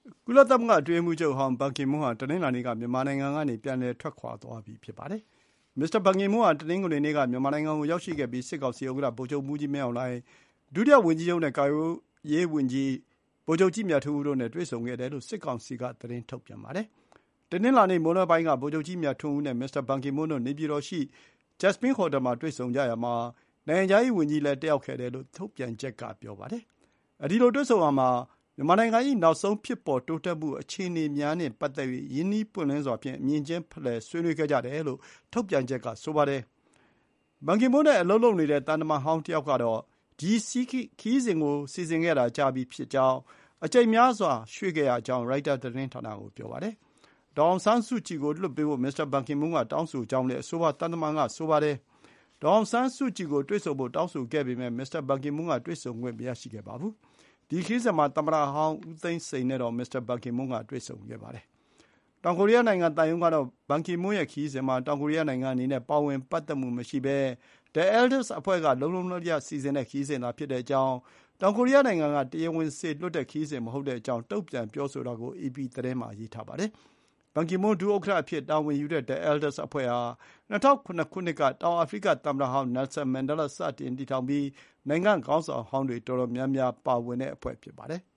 ကုလသမဂ္ဂအတွင်းရေးမှူးချုပ်ဟောင်းဘန်ကီမွန်းဟာတနင်္လာနေ့ကမြန်မာနိုင်ငံကနေပြန်လည်ထွက်ခွါသွားပြီဖြစ်ပါတယ်။ မစ္စတာဘန်ကီမွန်းဟာတနင်္ဂနွေနေ့ကမြန်မာနိုင်ငံကိုရောက်ရှိခဲ့ပြီးစစ်ကောင်စီဥက္ကဋ္ဌဗိုလ်ချုပ်မှူးကြီးမင်းအောင်လှိုင်၊ဒုတိယဝန်ကြီးချုပ်နဲ့ကာကွယ်ရေးဝန်ကြီးဗိုလ်ချုပ်ကြီးမြတ်ထွန်းဦးတို့နဲ့တွေ့ဆုံခဲ့တယ်လို့စစ်ကောင်စီကသတင်းထုတ်ပြန်ပါတယ်။တနင်္လာနေ့မွန်းလွဲပိုင်းကဗိုလ်ချုပ်ကြီးမြတ်ထွန်းဦးနဲ့မစ္စတာဘန်ကီမွန်းတို့နေပြည်တော်ရှိ Jasmine ဟိုတယ်မှာတွေ့ဆုံကြရာမှာနိုင်ငံခြားရေးဝန်ကြီးလည်းတက်ရောက်ခဲ့တယ်လို့ထုတ်ပြန်ချက်ကပြောပါတယ်။အဲဒီလိုတွေ့ဆုံရာမှာမြန်မာနိုင်ငံ၏နောက်ဆုံးဖြစ်ပေါ်တိုးတက်မှုအခြေအနေများနှင့်ပတ်သက်၍ရင်းနှီးပွင့်လင်းစွာဖြင့်အမြင်ချင်းဖလှယ်ဆွေးနွေးခဲ့ကြတယ်လို့ထုတ်ပြန်ချက်ကဆိုပါတယ်။ဘန်ကီမွန်းနဲ့အလုပ်လုပ်နေတဲ့သံတမန်ဟောင်းတယောက်ကတော့ဒီခရီးစဉ်ကိုစီစဉ်ခဲ့တာကြာပြီဖြစ်ကြောင်းအကြိမ်များစွာရွှေ့ခဲ့ရကြောင်းရိုက်တာသတင်းဌာနကိုပြောပါတယ်။ဒေါ်အောင်ဆန်းစုကြည်ကိုလွှတ်ပေးဖို့မစ္စတာဘန်ကီမွန်းကတောင်းဆိုကြောင်းလည်းအဆိုပါသံတမန်ကဆိုပါတယ်။ဒေါ်အောင်ဆန်းစုကြည်ကိုတွေ့ဆုံဖို့တောင်းဆိုခဲ့ပေမဲ့မစ္စတာဘန်ကီမွန်းကတွေ့ဆုံခွင့်မရရှိခဲ့ပါဘူး။ဒီခရီးစဉ်မှာသမ္မတဟောင်းဦးသိန်းစိန်နဲ့တော့မစ္စတာဘန်ကီမွန်းကတွေ့ဆုံခဲ့ပါတယ်။တောင်ကိုရီးယားနိုင်ငံသံရုံးကတော့ဘန်ကီမွန်းရဲ့ခရီးစဉ်မှာတောင်ကိုရီးယားနိုင်ငံအနေနဲ့ပါဝင်ပတ်သက်မှုမရှိဘဲ The Elders အဖွဲ့ကလုံးလုံးလျားစီစဉ်တဲ့ခရီးစဉ်သာဖြစ်တဲ့အကြောင်းတောင်ကိုရီးယားနိုင်ငံကတရားဝင်စေလွှတ်တဲ့ခရီးစဉ်မဟုတ်တဲ့အကြောင်းတုံ့ပြန်ပြောဆိုတာကို AP သတင်းမှာရေးထားပါတယ်။ဘန်ကီမွန်းဒုဥက္ကဋ္ဌအဖြစ်တာဝန်ယူတဲ့ The Elders အဖွဲ့ဟာ2007ခုနှစ်ကတောင်အာဖရိကသမ္မတဟောင်း Nelson Mandela စတင်တည်ထောင်ပြီးနိုင်ငံ့ခေါင်းဆောင်ဟောင်းတွေတော်တော်များများပါဝင်တဲ့အဖွဲ့ဖြစ်ပါတယ်။